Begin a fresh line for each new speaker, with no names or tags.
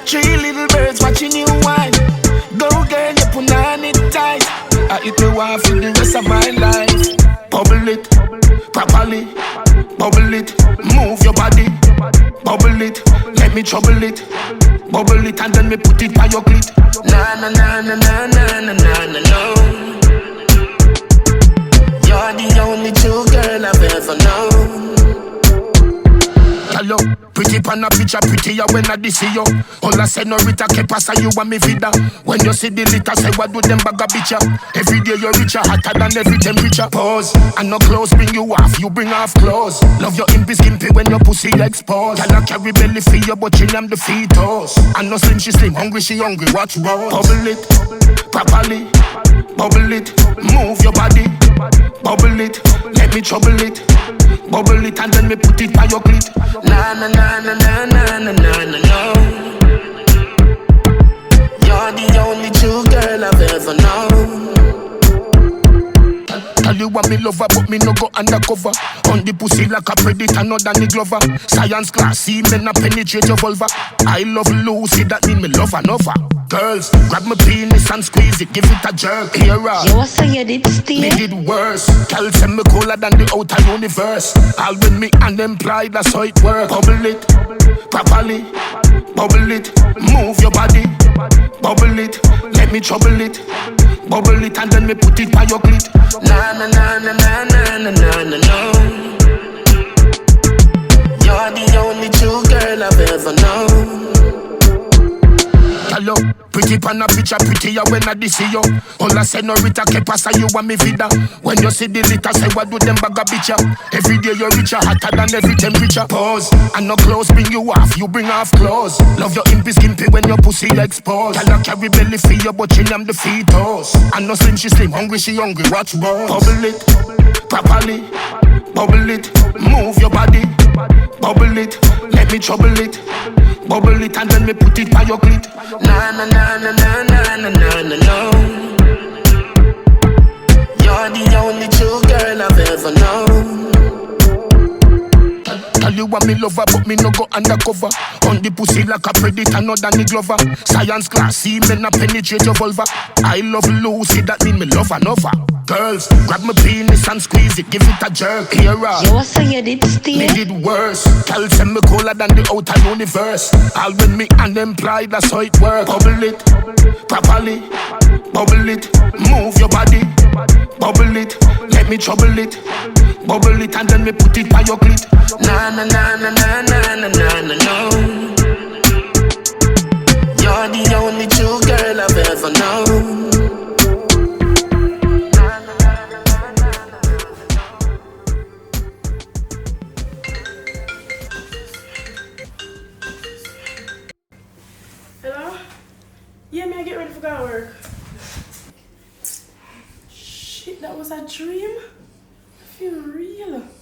Three little birds watching you whine. Go girl, you put on it tight. I eat me one for the rest of my life. Bubble it, properly. Bubble it, move your body. Bubble it, let me trouble it. Bubble it and then me put it by your clit. Na na na na na na na na na no. You're the only true girl I've ever known. Hello, pretty pan a picture, prettier when I see you. All I say no Rita que pasa you and me vida. When you see the litter, say what do them bag a bitcha. Every day you're richer, hotter than every temperature. Pause, and no clothes bring you off, you bring off clothes. Love your impy skimpy when your pussy exposed. Can I carry belly for you, but she am the fetus. And no slim, she slim, hungry, she hungry, watch roll. Bubble it, properly. Bubble it, move your body. Bubble it, let me trouble it. Bubble it and then me put it by your clit. Na na na na na na na na na no. You're the only true girl I've ever known. Tell you what me lover, but me no go undercover. On the pussy like a predator, not Danny Glover. Science class, see me not penetrate your vulva. I love Lucy, that mean me love another. Girls, grab my penis and squeeze it, give it a jerk. Here,
you so you did steal.
Me did worse. Girl say me cooler than the outer universe. All with me unemployed, that's how it work. Bubble it, properly. Bubble it, move your body. Bubble it, let me trouble it. Bubble it and then me put it by your clit. Na na na na na na na na na no. You're the only true girl I've ever known. Hello, pretty pan a picture, prettier when I see you. All I say no Rita que pasa you and me vida. When you see the litter, say what do them bag a bitcha. Every day you're richer, hotter than every temperature. Pause, and no clothes bring you off, you bring off clothes. Love your impy skimpy when your pussy exposed. Can I carry belly for you, but she am the fetus. And no slim, she slim, hungry, she hungry, watch roll. Bubble it, properly. Bubble it, move your body. Bubble it, let me trouble it. Bubble it and then me put it by your clit. Na na na na na na na na na no. You're the only true girl I've ever known. Tell you what me lover, but me no go undercover. On the pussy like a predator, not Danny Glover. Science class, see me not penetrate your vulva. I love Lucy, that mean me love another. Girls, grab my penis and squeeze it, give it a jerk. Here,
you so you did steal.
Me did worse. Girl say me cooler than the outer universe. All with me unemployed, that's how it work. Bubble it, properly. Bubble it, move your body. Bubble it, let me trouble it. Bubble it and then me put it by your clit. Na na na na na na na na na no. You're the only true girl I've ever known.
Hello? Yeah, man, get ready for God work. Shit, that was a dream? I feel real.